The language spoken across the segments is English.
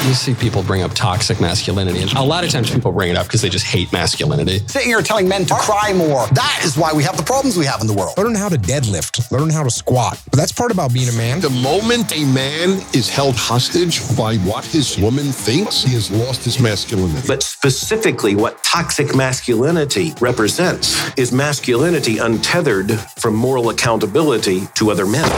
You see people bring up toxic masculinity, and a lot of times people bring it up because they just hate masculinity. Sitting here telling men to cry more. That is why we have the problems we have in the world. Learn how to deadlift. Learn how to squat. But that's part about being a man. The moment a man is held hostage by what his woman thinks, he has lost his masculinity. But specifically, what toxic masculinity represents is masculinity untethered from moral accountability to other men.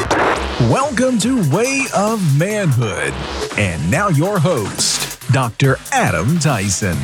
Welcome to Way of Manhood. And now your host, Dr. Adam Tyson.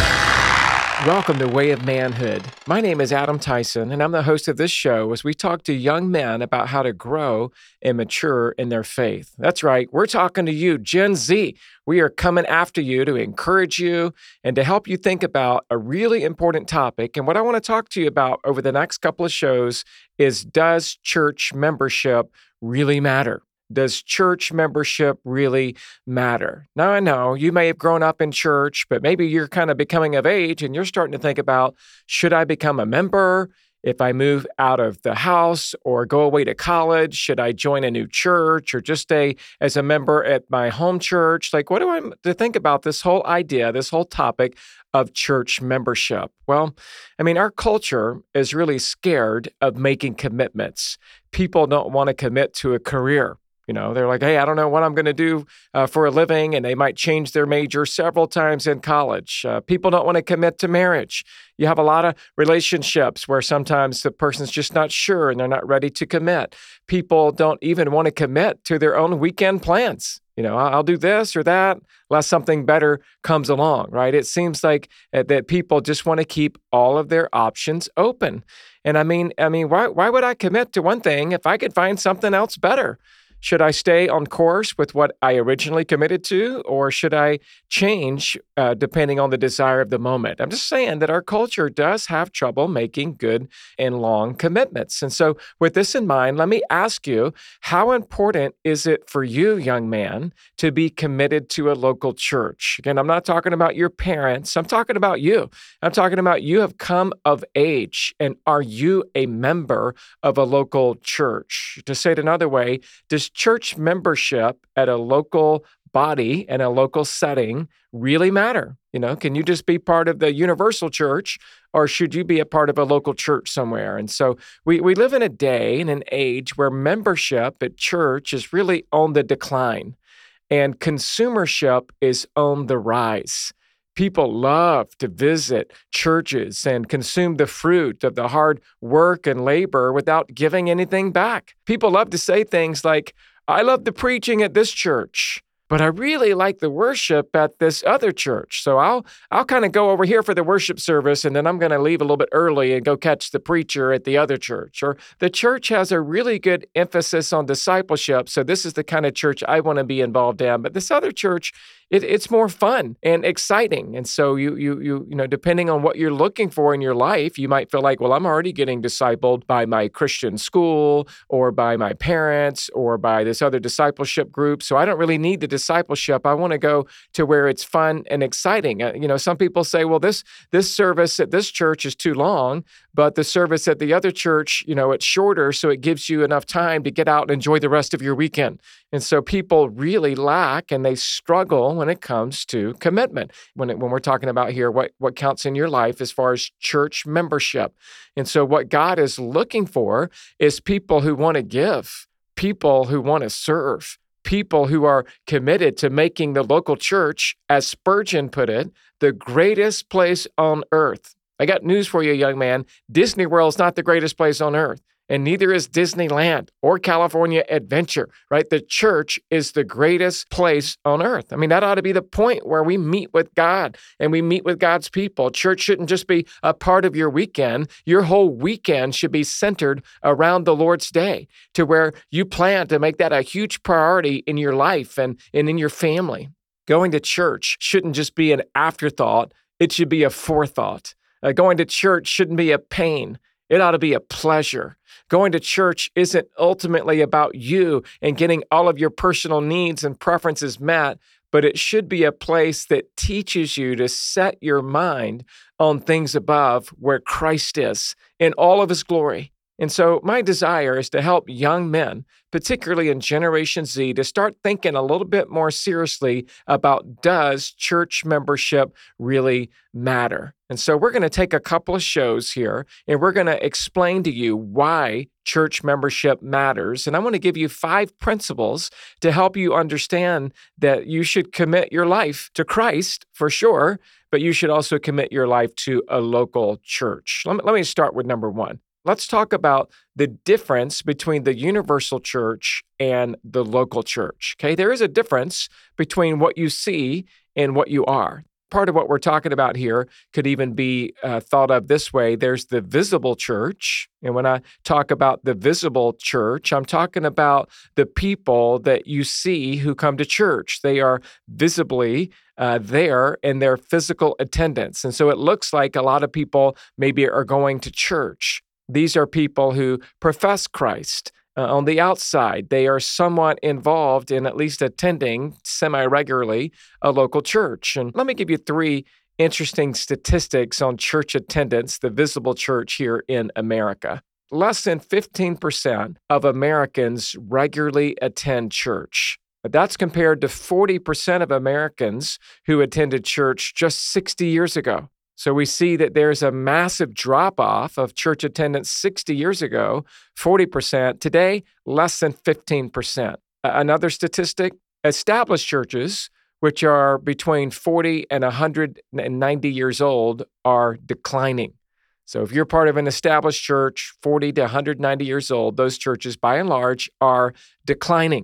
Welcome to Way of Manhood. My name is Adam Tyson, and I'm the host of this show as we talk to young men about how to grow and mature in their faith. That's right, we're talking to you, Gen Z. We are coming after you to encourage you and to help you think about a really important topic. And what I want to talk to you about over the next couple of shows is, does church membership really matter? Does church membership really matter? Now, I know you may have grown up in church, but maybe you're kind of becoming of age and you're starting to think about, should I become a member? If I move out of the house or go away to college, should I join a new church or just stay as a member at my home church? Like, what do I to think about this whole idea, this whole topic of church membership? Well, I mean, our culture is really scared of making commitments. People don't want to commit to a career. You know, they're like, hey, I don't know what I'm going to do for a living, and they might change their major several times in college. People don't want to commit to marriage. You have a lot of relationships where sometimes the person's just not sure and they're not ready to commit. People don't even want to commit to their own weekend plans. You know, I'll do this or that unless something better comes along, right? It seems like that people just want to keep all of their options open. And I mean, why would I commit to one thing if I could find something else better? Should I stay on course with what I originally committed to, or should I change depending on the desire of the moment? I'm just saying that our culture does have trouble making good and long commitments. And so with this in mind, let me ask you, how important is it for you, young man, to be committed to a local church? Again, I'm not talking about your parents. I'm talking about you. I'm talking about you have come of age, and are you a member of a local church? To say it another way, does church membership at a local body and a local setting really matter? You know, can you just be part of the universal church, or should you be a part of a local church somewhere? And so we live in a day and an age where membership at church is really on the decline and consumership is on the rise. People love to visit churches and consume the fruit of the hard work and labor without giving anything back. People love to say things like, I love the preaching at this church, but I really like the worship at this other church. So I'll kind of go over here for the worship service, and then I'm going to leave a little bit early and go catch the preacher at the other church. Or the church has a really good emphasis on discipleship, so this is the kind of church I want to be involved in. But this other church, it's more fun and exciting. And so you know, depending on what you're looking for in your life, you might feel like, well, I'm already getting discipled by my Christian school or by my parents or by this other discipleship group. So I don't really need the discipleship. I want to go to where it's fun and exciting. You know, some people say, well, this service at this church is too long, but the service at the other church, you know, it's shorter, so it gives you enough time to get out and enjoy the rest of your weekend. And so people really lack and they struggle when it comes to commitment. When we're talking about here, what counts in your life as far as church membership. And so what God is looking for is people who want to give, people who want to serve, people who are committed to making the local church, as Spurgeon put it, the greatest place on earth. I got news for you, young man. Disney World's not the greatest place on earth. And neither is Disneyland or California Adventure, right? The church is the greatest place on earth. I mean, that ought to be the point where we meet with God and we meet with God's people. Church shouldn't just be a part of your weekend. Your whole weekend should be centered around the Lord's Day, to where you plan to make that a huge priority in your life and in your family. Going to church shouldn't just be an afterthought. It should be a forethought. Going to church shouldn't be a pain. It ought to be a pleasure. Going to church isn't ultimately about you and getting all of your personal needs and preferences met, but it should be a place that teaches you to set your mind on things above, where Christ is in all of his glory. And so my desire is to help young men, particularly in Generation Z, to start thinking a little bit more seriously about, does church membership really matter? And so we're going to take a couple of shows here, and we're going to explain to you why church membership matters. And I want to give you 5 principles to help you understand that you should commit your life to Christ for sure, but you should also commit your life to a local church. Let me start with number 1. Let's talk about the difference between the universal church and the local church. Okay, there is a difference between what you see and what you are. Part of what we're talking about here could even be thought of this way. There's the visible church. And when I talk about the visible church, I'm talking about the people that you see who come to church. They are visibly there in their physical attendance. And so it looks like a lot of people maybe are going to church. These are people who profess Christ. On the outside, they are somewhat involved in at least attending semi-regularly a local church. And let me give you 3 interesting statistics on church attendance, the visible church here in America. Less than 15% of Americans regularly attend church. That's compared to 40% of Americans who attended church just 60 years ago. So we see that there's a massive drop-off of church attendance 60 years ago, 40%. Today, less than 15%. Another statistic, established churches, which are between 40 and 190 years old, are declining. So if you're part of an established church, 40 to 190 years old, those churches, by and large, are declining.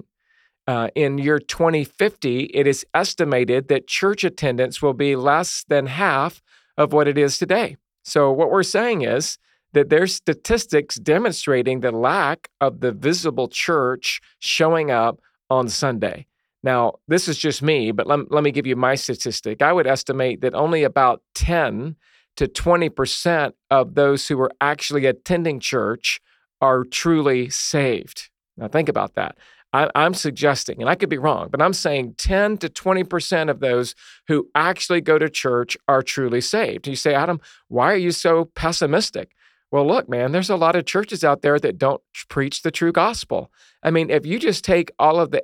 In year 2050, it is estimated that church attendance will be less than half of what it is today. So what we're saying is that there's statistics demonstrating the lack of the visible church showing up on Sunday. Now, this is just me, but let me give you my statistic. I would estimate that only about 10 to 20% of those who are actually attending church are truly saved. Now, think about that. I'm suggesting, and I could be wrong, but I'm saying 10 to 20% of those who actually go to church are truly saved. You say, Adam, why are you so pessimistic? Well, look, man, there's a lot of churches out there that don't preach the true gospel. I mean, if you just take all of the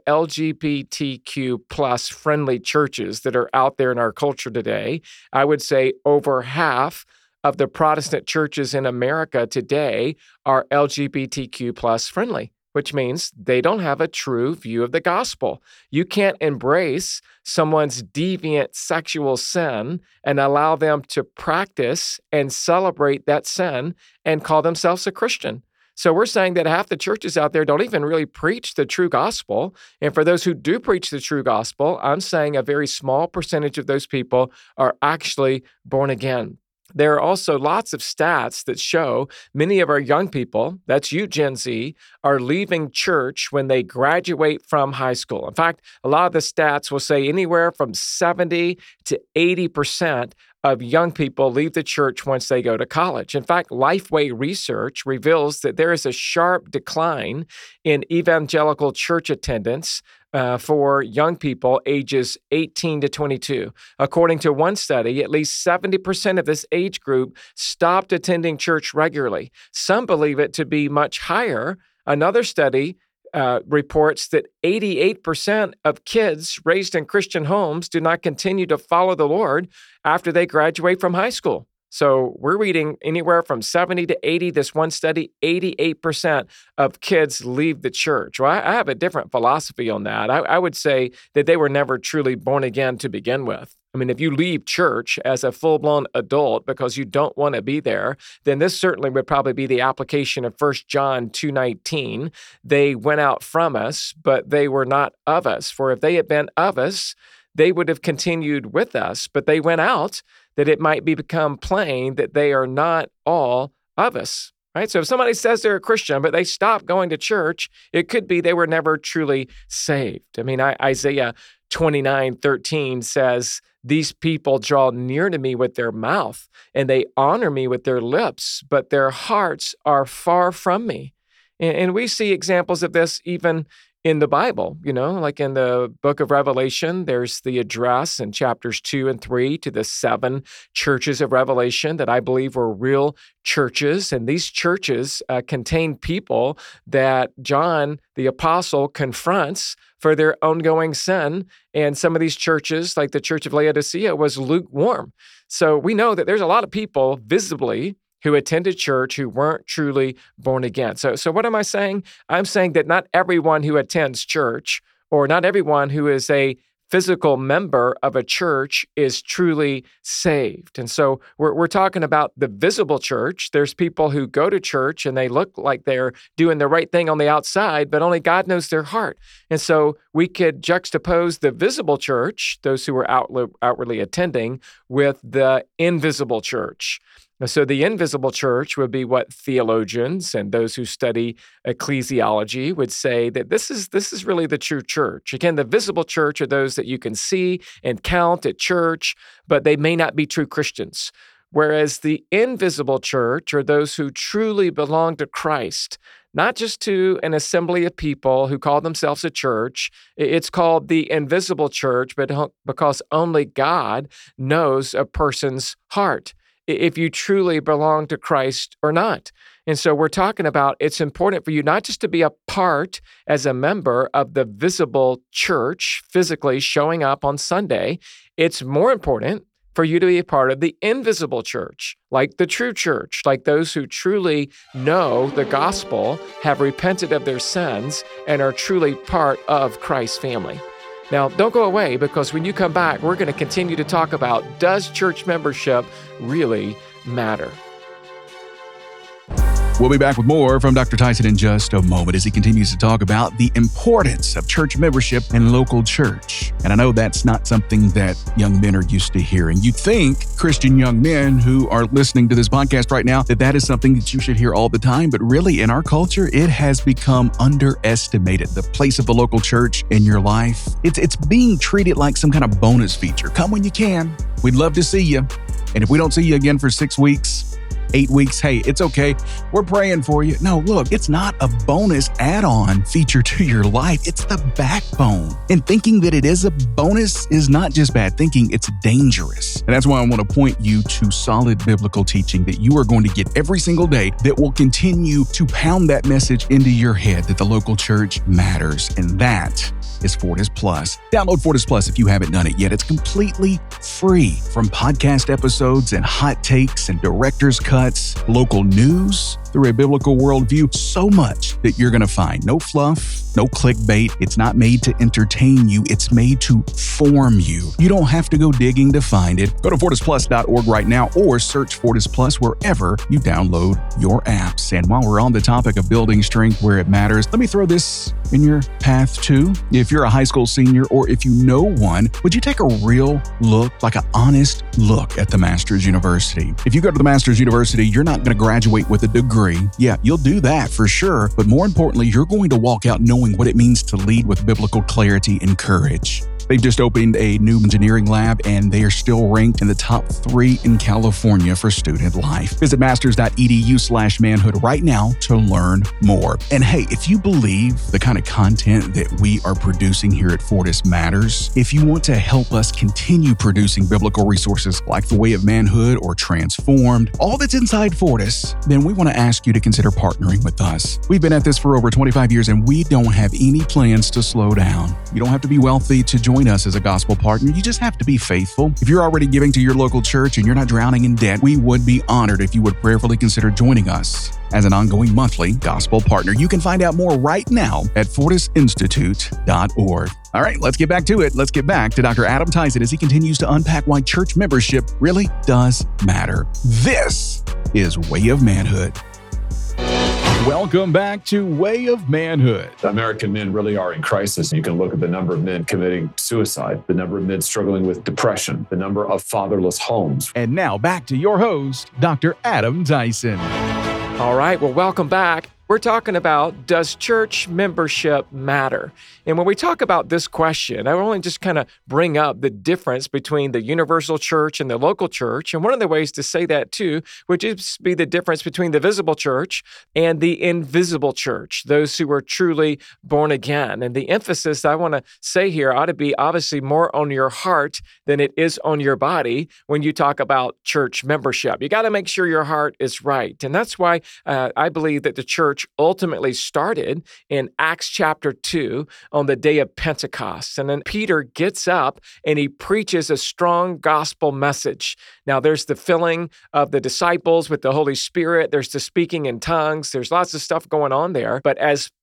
LGBTQ plus friendly churches that are out there in our culture today, I would say over half of the Protestant churches in America today are LGBTQ plus friendly, which means they don't have a true view of the gospel. You can't embrace someone's deviant sexual sin and allow them to practice and celebrate that sin and call themselves a Christian. So we're saying that half the churches out there don't even really preach the true gospel. And for those who do preach the true gospel, I'm saying a very small percentage of those people are actually born again. There are also lots of stats that show many of our young people, that's you, Gen Z, are leaving church when they graduate from high school. In fact, a lot of the stats will say anywhere from 70 to 80% of young people leave the church once they go to college. In fact, Lifeway research reveals that there is a sharp decline in evangelical church attendance for young people ages 18 to 22. According to one study, at least 70% of this age group stopped attending church regularly. Some believe it to be much higher. Another study reports that 88% of kids raised in Christian homes do not continue to follow the Lord after they graduate from high school. So we're reading anywhere from 70 to 80. This one study, 88% of kids leave the church. Well, I have a different philosophy on that. I would say that they were never truly born again to begin with. I mean, if you leave church as a full-blown adult because you don't want to be there, then this certainly would probably be the application of 1 John 2:19. They went out from us, but they were not of us. For if they had been of us, they would have continued with us, but they went out that it might become plain that they are not all of us, right? So if somebody says they're a Christian, but they stop going to church, it could be they were never truly saved. I mean, Isaiah 29:13 says, "These people draw near to me with their mouth, and they honor me with their lips, but their hearts are far from me." And we see examples of this even in the Bible, like in the book of Revelation, there's the address in chapters 2 and 3 to the 7 churches of Revelation that I believe were real churches. And these churches contain people that John, the apostle, confronts for their ongoing sin. And some of these churches, like the Church of Laodicea, was lukewarm. So we know that there's a lot of people visibly who attended church who weren't truly born again. So what am I saying? I'm saying that not everyone who attends church, or not everyone who is a physical member of a church, is truly saved. And so we're talking about the visible church. There's people who go to church and they look like they're doing the right thing on the outside, but only God knows their heart. And so we could juxtapose the visible church, those who are outwardly attending, with the invisible church. So the invisible church would be what theologians and those who study ecclesiology would say that this is really the true church. Again, the visible church are those that you can see and count at church, but they may not be true Christians. Whereas the invisible church are those who truly belong to Christ, not just to an assembly of people who call themselves a church. It's called the invisible church, but because only God knows a person's heart, if you truly belong to Christ or not. And so we're talking about it's important for you not just to be a part as a member of the visible church, physically showing up on Sunday. It's more important for you to be a part of the invisible church, like the true church, like those who truly know the gospel, have repented of their sins, and are truly part of Christ's family. Now, don't go away, because when you come back, we're going to continue to talk about, does church membership really matter? We'll be back with more from Dr. Tyson in just a moment as he continues to talk about the importance of church membership in local church. And I know that's not something that young men are used to hearing. You'd think, Christian young men who are listening to this podcast right now, that is something that you should hear all the time. But really, in our culture, it has become underestimated. The place of the local church in your life, it's being treated like some kind of bonus feature. Come when you can. We'd love to see you. And if we don't see you again for 6 weeks, 8 weeks, hey, it's okay. We're praying for you. No, look, it's not a bonus add-on feature to your life. It's the backbone. And thinking that it is a bonus is not just bad thinking, it's dangerous. And that's why I want to point you to solid biblical teaching that you are going to get every single day that will continue to pound that message into your head that the local church matters. And that is Fortis Plus. Download Fortis Plus if you haven't done it yet. It's completely free. From podcast episodes and hot takes and director's cuts, local news, through a biblical worldview, so much that you're going to find. No fluff, no clickbait. It's not made to entertain you. It's made to form you. You don't have to go digging to find it. Go to FortisPlus.org right now or search Fortis Plus wherever you download your apps. And while we're on the topic of building strength where it matters, let me throw this in your path too. If you're a high school senior or if you know one, would you take a real look, like an honest look at the Masters University? If you go to the Masters University, you're not going to graduate with a degree. Yeah, you'll do that for sure. But more importantly, you're going to walk out knowing what it means to lead with biblical clarity and courage. They've just opened a new engineering lab, and they are still ranked in the top 3 in California for student life. Visit masters.edu/manhood right now to learn more. And hey, if you believe the kind of content that we are producing here at Fortis matters, if you want to help us continue producing biblical resources like The Way of Manhood or Transformed, all that's inside Fortis, then we want to ask you to consider partnering with us. We've been at this for over 25 years, and we don't have any plans to slow down. You don't have to be wealthy to join us as a gospel partner. You just have to be faithful. If you're already giving to your local church and you're not drowning in debt, we would be honored if you would prayerfully consider joining us as an ongoing monthly gospel partner. You can find out more right now at fortisinstitute.org. All right, let's get back to it. Let's get back to Dr. Adam Tyson as he continues to unpack why church membership really does matter. This is Way of Manhood. Welcome back to Way of Manhood. American men really are in crisis. You can look at the number of men committing suicide, the number of men struggling with depression, the number of fatherless homes. And now back to your host, Dr. Adam Tyson. All right, well, welcome back. We're talking about, does church membership matter? And when we talk about this question, I want to just kind of bring up the difference between the universal church and the local church. And one of the ways to say that too would just be the difference between the visible church and the invisible church, those who are truly born again. And the emphasis I want to say here ought to be obviously more on your heart than it is on your body when you talk about church membership. You got to make sure your heart is right. And that's why I believe that the church ultimately started in Acts chapter 2 on the day of Pentecost. And then Peter gets up and he preaches a strong gospel message. Now, there's the filling of the disciples with the Holy Spirit. There's the speaking in tongues. There's lots of stuff going on there. But as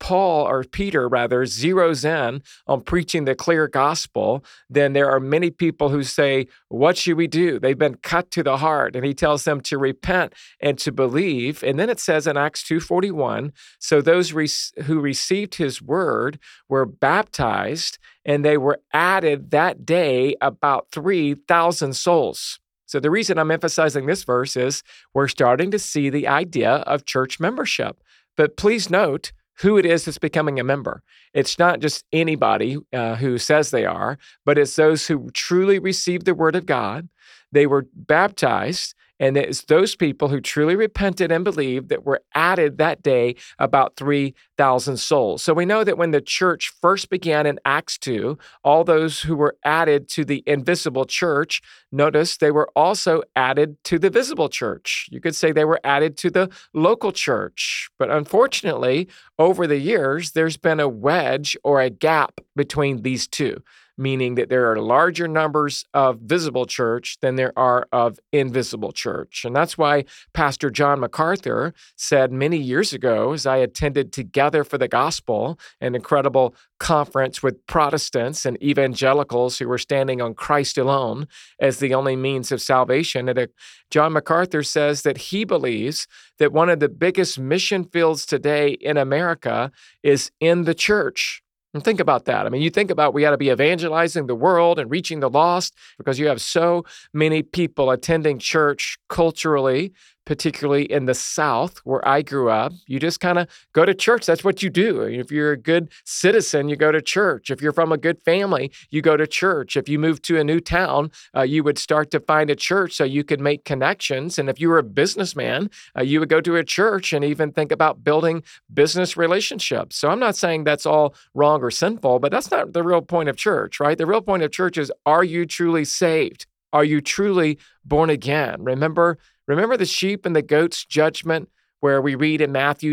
Peter zeroes in on preaching the clear gospel, then there are many people who say, what should we do? They've been cut to the heart. And he tells them to repent and to believe. And then it says in Acts 2:41, so those who received his word were baptized, and they were added that day about 3,000 souls. So the reason I'm emphasizing this verse is we're starting to see the idea of church membership. But please note who it is that's becoming a member. It's not just anybody who says they are, but it's those who truly received the word of God. They were baptized, and it's those people who truly repented and believed that were added that day about 3,000 souls. So we know that when the church first began in Acts 2, all those who were added to the invisible church, notice they were also added to the visible church. You could say they were added to the local church. But unfortunately, over the years, there's been a wedge or a gap between these two, meaning that there are larger numbers of visible church than there are of invisible church. And that's why Pastor John MacArthur said many years ago, as I attended Together for the Gospel, an incredible conference with Protestants and evangelicals who were standing on Christ alone as the only means of salvation. John MacArthur says that he believes that one of the biggest mission fields today in America is in the church. And think about that. I mean, you think about we ought to be evangelizing the world and reaching the lost because you have so many people attending church culturally, particularly in the South where I grew up. You just kind of go to church. That's what you do. If you're a good citizen, you go to church. If you're from a good family, you go to church. If you move to a new town, you would start to find a church so you could make connections. And if you were a businessman, you would go to a church and even think about building business relationships. So I'm not saying that's all wrong or sinful, but that's not the real point of church, right? The real point of church is, are you truly saved? Are you truly born again? Remember the sheep and the goats judgment where we read in Matthew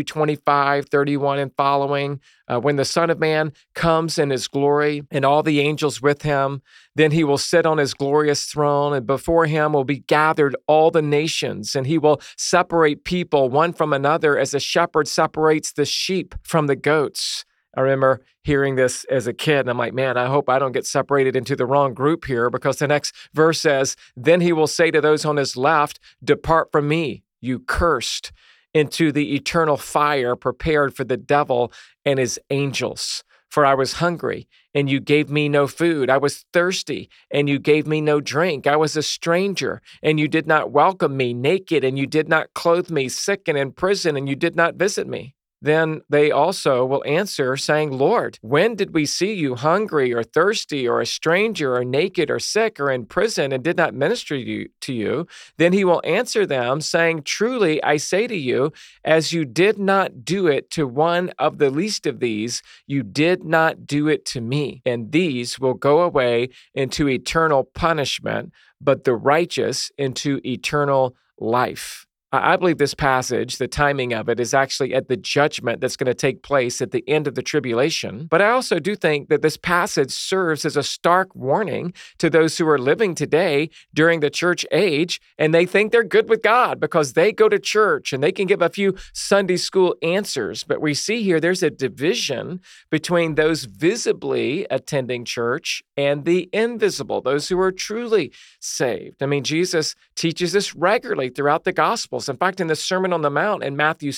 25:31 and following, when the Son of Man comes in his glory and all the angels with him, then he will sit on his glorious throne, and before him will be gathered all the nations, and he will separate people one from another as a shepherd separates the sheep from the goats. I remember hearing this as a kid, and I'm like, man, I hope I don't get separated into the wrong group here, because the next verse says, then he will say to those on his left, depart from me, you cursed, into the eternal fire prepared for the devil and his angels. For I was hungry, and you gave me no food. I was thirsty, and you gave me no drink. I was a stranger, and you did not welcome me, naked, and you did not clothe me, sick and in prison, and you did not visit me. Then they also will answer, saying, Lord, when did we see you hungry or thirsty or a stranger or naked or sick or in prison and did not minister to you? Then he will answer them, saying, truly, I say to you, as you did not do it to one of the least of these, you did not do it to me. And these will go away into eternal punishment, but the righteous into eternal life. I believe this passage, the timing of it, is actually at the judgment that's going to take place at the end of the tribulation. But I also do think that this passage serves as a stark warning to those who are living today during the church age, and they think they're good with God because they go to church and they can give a few Sunday school answers. But we see here there's a division between those visibly attending church and the invisible, those who are truly saved. I mean, Jesus teaches this regularly throughout the gospel. disciples. In fact, in the Sermon on the Mount in Matthew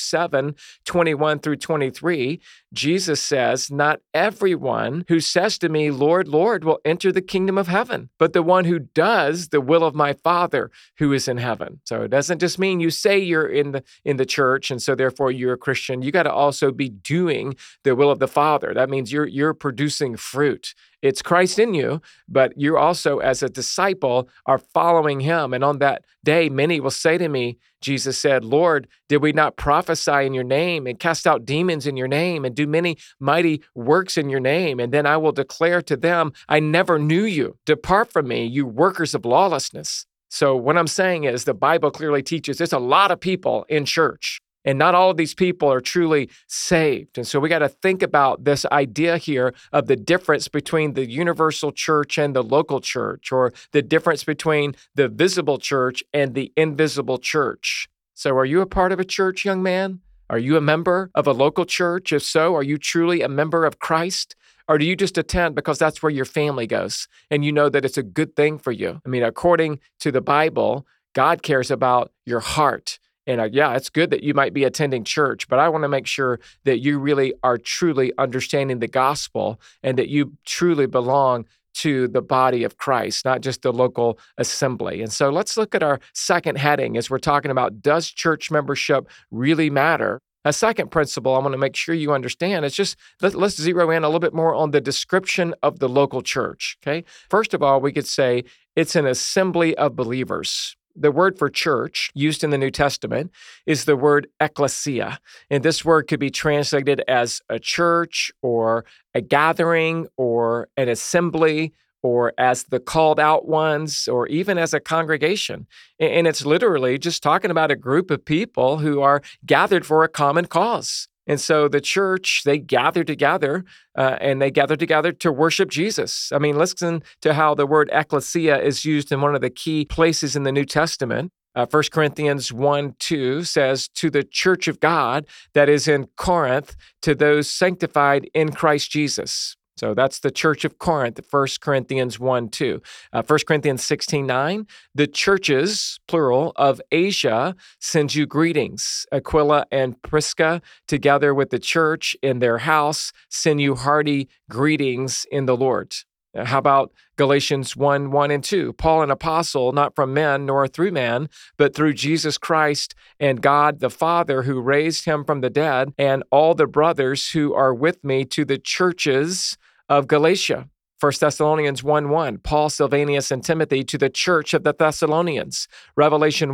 7:21 through 23, Jesus says, "Not everyone who says to me, 'Lord, Lord,' will enter the kingdom of heaven, but the one who does the will of my Father who is in heaven." So it doesn't just mean you say you're in the church and so therefore you're a Christian. You got to also be doing the will of the Father. That means you're producing fruit. It's Christ in you, but you also, as a disciple, are following him. And on that day, many will say to me, Jesus said, "Lord, did we not prophesy in your name and cast out demons in your name and do many mighty works in your name? And then I will declare to them, I never knew you. Depart from me, you workers of lawlessness." So what I'm saying is the Bible clearly teaches there's a lot of people in church. And not all of these people are truly saved. And so we got to think about this idea here of the difference between the universal church and the local church, or the difference between the visible church and the invisible church. So are you a part of a church, young man? Are you a member of a local church? If so, are you truly a member of Christ? Or do you just attend because that's where your family goes and you know that it's a good thing for you? I mean, according to the Bible, God cares about your heart. And yeah, it's good that you might be attending church, but I want to make sure that you really are truly understanding the gospel and that you truly belong to the body of Christ, not just the local assembly. And so let's look at our second heading as we're talking about, does church membership really matter? A second principle I want to make sure you understand is just, let's zero in a little bit more on the description of the local church, okay? First of all, we could say it's an assembly of believers. The word for church used in the New Testament is the word ecclesia. And this word could be translated as a church or a gathering or an assembly or as the called out ones or even as a congregation. And it's literally just talking about a group of people who are gathered for a common cause. And so the church, they gather together and they gather together to worship Jesus. I mean, listen to how the word ecclesia is used in one of the key places in the New Testament. 1 Corinthians 1:2 says, "To the church of God that is in Corinth, to those sanctified in Christ Jesus." So that's the church of Corinth, 1 Corinthians 1:2. 1 Corinthians 16:9, "The churches, plural, of Asia send you greetings. Aquila and Prisca, together with the church in their house, send you hearty greetings in the Lord." How about Galatians 1:1 and 2? "Paul, an apostle, not from men nor through man, but through Jesus Christ and God the Father who raised him from the dead, and all the brothers who are with me, to the churches of Galatia." 1 Thessalonians 1:1, "Paul, Silvanus, and Timothy, to the church of the Thessalonians." Revelation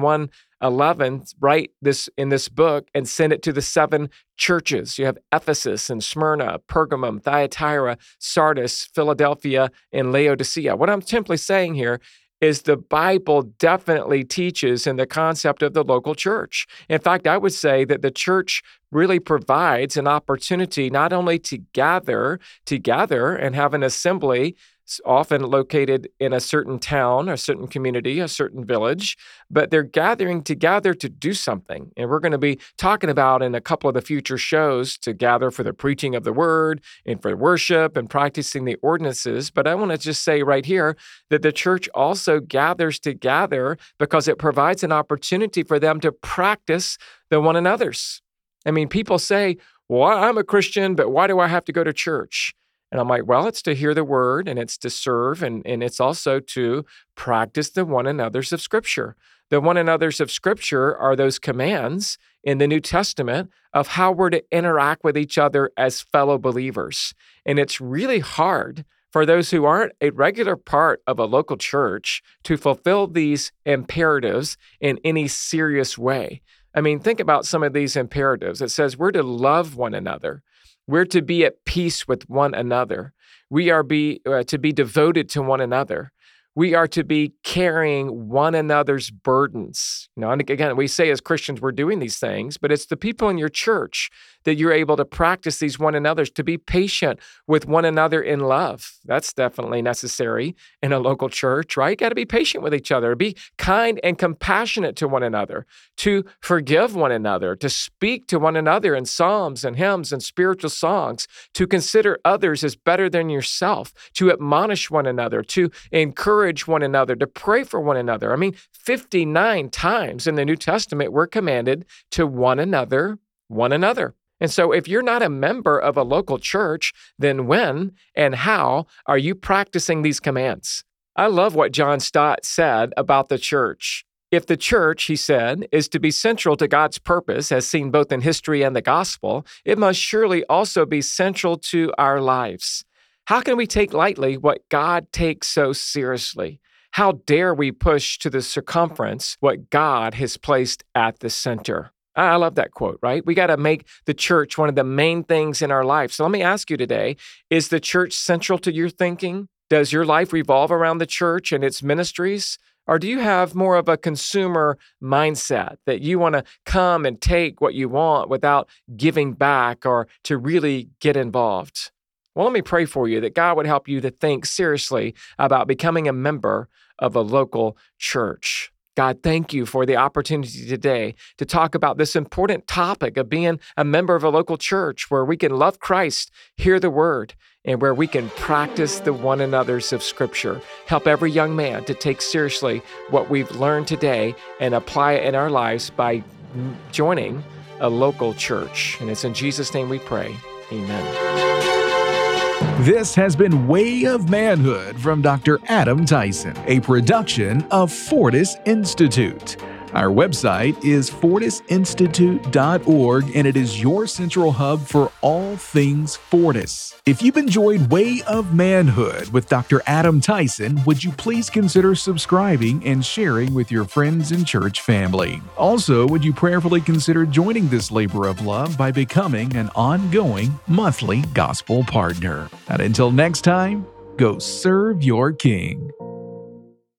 1:11, "Write this in this book and send it to the 7 churches." You have Ephesus and Smyrna, Pergamum, Thyatira, Sardis, Philadelphia, and Laodicea. What I'm simply saying here is the Bible definitely teaches in the concept of the local church. In fact, I would say that the church really provides an opportunity not only to gather together and have an assembly, often located in a certain town, a certain community, a certain village, but they're gathering together to do something. And we're going to be talking about in a couple of the future shows to gather for the preaching of the word and for worship and practicing the ordinances. But I want to just say right here that the church also gathers together because it provides an opportunity for them to practice the one another's. I mean, people say, "Well, I'm a Christian, but why do I have to go to church?" And I'm like, well, it's to hear the word and it's to serve and it's also to practice the one another's of Scripture. The one another's of Scripture are those commands in the New Testament of how we're to interact with each other as fellow believers. And it's really hard for those who aren't a regular part of a local church to fulfill these imperatives in any serious way. I mean, think about some of these imperatives. It says we're to love one another. We're to be at peace with one another. We are to be devoted to one another. We are to be carrying one another's burdens. You know, and again, we say as Christians we're doing these things, but it's the people in your church that you're able to practice these one another's, to be patient with one another in love. That's definitely necessary in a local church, right? You got to be patient with each other, be kind and compassionate to one another, to forgive one another, to speak to one another in psalms and hymns and spiritual songs, to consider others as better than yourself, to admonish one another, to encourage encourage one another, to pray for one another. I mean, 59 times in the New Testament, we're commanded to one another. And so if you're not a member of a local church, then when and how are you practicing these commands? I love what John Stott said about the church. If the church, he said, is to be central to God's purpose, as seen both in history and the gospel, it must surely also be central to our lives. How can we take lightly what God takes so seriously? How dare we push to the circumference what God has placed at the center? I love that quote, right? We got to make the church one of the main things in our life. So let me ask you today, is the church central to your thinking? Does your life revolve around the church and its ministries? Or do you have more of a consumer mindset that you want to come and take what you want without giving back or to really get involved? Well, let me pray for you that God would help you to think seriously about becoming a member of a local church. God, thank you for the opportunity today to talk about this important topic of being a member of a local church where we can love Christ, hear the word, and where we can practice the one another's of Scripture. Help every young man to take seriously what we've learned today and apply it in our lives by joining a local church. And it's in Jesus' name we pray. Amen. This has been Way of Manhood from Dr. Adam Tyson, a production of Fortis Institute. Our website is fortisinstitute.org, and it is your central hub for all things Fortis. If you've enjoyed Way of Manhood with Dr. Adam Tyson, would you please consider subscribing and sharing with your friends and church family? Also, would you prayerfully consider joining this labor of love by becoming an ongoing monthly gospel partner? And until next time, go serve your King.